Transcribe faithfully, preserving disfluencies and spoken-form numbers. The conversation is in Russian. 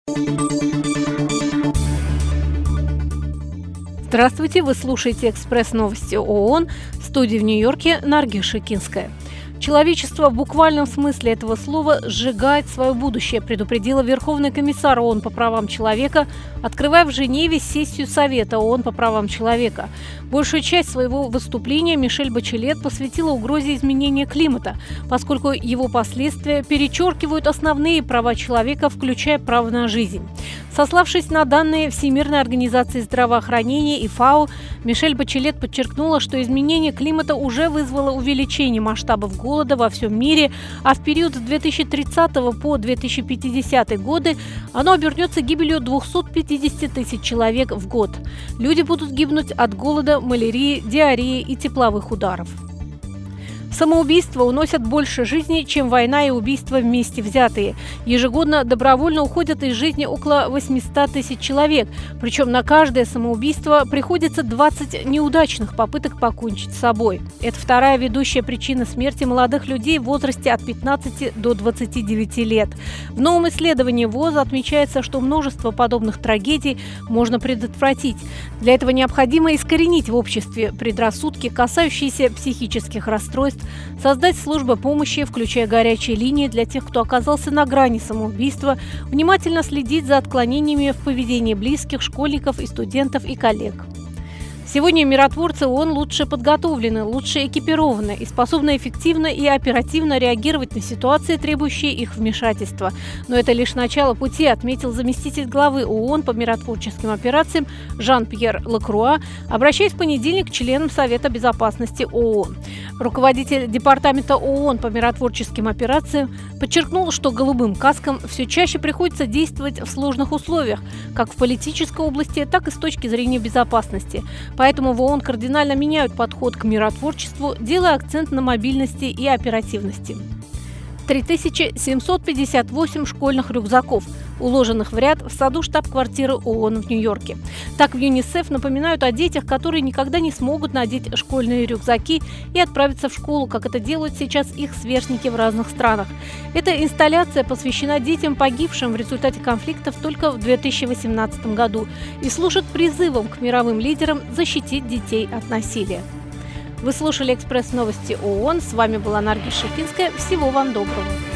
Здравствуйте, вы слушаете «Экспресс-новости ООН», в студии в Нью-Йорке Наргиз Шакинская. Человечество в буквальном смысле этого слова сжигает свое будущее, предупредила Верховный комиссар ООН по правам человека, открывая в Женеве сессию Совета ООН по правам человека. Большую часть своего выступления Мишель Бачелет посвятила угрозе изменения климата, поскольку его последствия перечеркивают основные права человека, включая право на жизнь. Сославшись на данные Всемирной организации здравоохранения и ФАО, Мишель Бачелет подчеркнула, что изменение климата уже вызвало увеличение масштабов голода во всем мире, а в период с две тысячи тридцатого по две тысячи пятидесятый годы оно обернется гибелью двухсот пятидесяти тысяч человек в год. Люди будут гибнуть от голода, малярии, диареи и тепловых ударов. Самоубийства уносят больше жизней, чем война и убийства вместе взятые. Ежегодно добровольно уходят из жизни около восьмисот тысяч человек. Причем на каждое самоубийство приходится двадцать неудачных попыток покончить с собой. Это вторая ведущая причина смерти молодых людей в возрасте от пятнадцати до двадцати девяти лет. В новом исследовании ВОЗ отмечается, что множество подобных трагедий можно предотвратить. Для этого необходимо искоренить в обществе предрассудки, касающиеся психических расстройств, создать службы помощи, включая горячие линии для тех, кто оказался на грани самоубийства, внимательно следить за отклонениями в поведении близких, школьников и студентов и коллег. Сегодня миротворцы ООН лучше подготовлены, лучше экипированы и способны эффективно и оперативно реагировать на ситуации, требующие их вмешательства. Но это лишь начало пути, отметил заместитель главы ООН по миротворческим операциям Жан-Пьер Лакруа, обращаясь в понедельник к членам Совета безопасности ООН. Руководитель департамента ООН по миротворческим операциям подчеркнул, что голубым каскам все чаще приходится действовать в сложных условиях, как в политической области, так и с точки зрения безопасности. Поэтому в ООН кардинально меняют подход к миротворчеству, делая акцент на мобильности и оперативности. три тысячи семьсот пятьдесят восемь школьных рюкзаков, уложенных в ряд в саду штаб-квартиры ООН в Нью-Йорке. Так в ЮНИСЕФ напоминают о детях, которые никогда не смогут надеть школьные рюкзаки и отправиться в школу, как это делают сейчас их сверстники в разных странах. Эта инсталляция посвящена детям, погибшим в результате конфликтов только в две тысячи восемнадцатом году, и служит призывом к мировым лидерам защитить детей от насилия. Вы слушали «Экспресс-новости ООН». С вами была Наргиз Шакинская. Всего вам доброго.